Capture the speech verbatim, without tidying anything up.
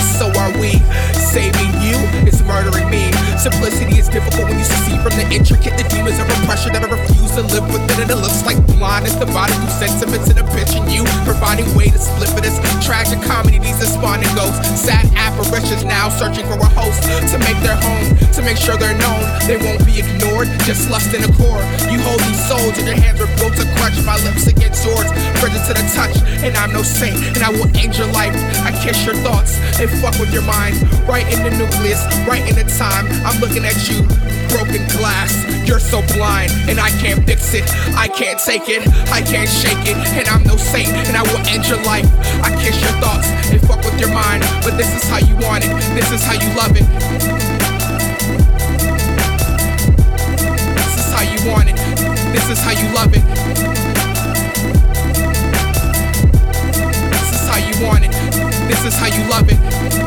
so are we. Saving you is murdering me. Simplicity is difficult when you see from the intricate the demons of oppression that I refuse to live within it. It looks like blindness dividing you sentiments in a bitch and you providing way to split for this tragic comedy. These despondent ghosts, sad apparitions now searching for a host to make their home, to make sure they're known. They won't be ignored, just lust in a core. You hold these souls and your hands are built to crunch my lips against yours, frigid to the touch. And I'm no saint, and I will end your life. I kiss your thoughts and fuck with your mind. Right in the nucleus, right in the time. I'm looking at you, broken glass. You're so blind, and I can't fix it. I can't take it, I can't shake it. And I'm no saint, and I will end your life. I kiss your thoughts and fuck with your mind. But this is how you want it, this is how you love it. This is how you want it, this is how you love it. This is how you want it, this is how you love it.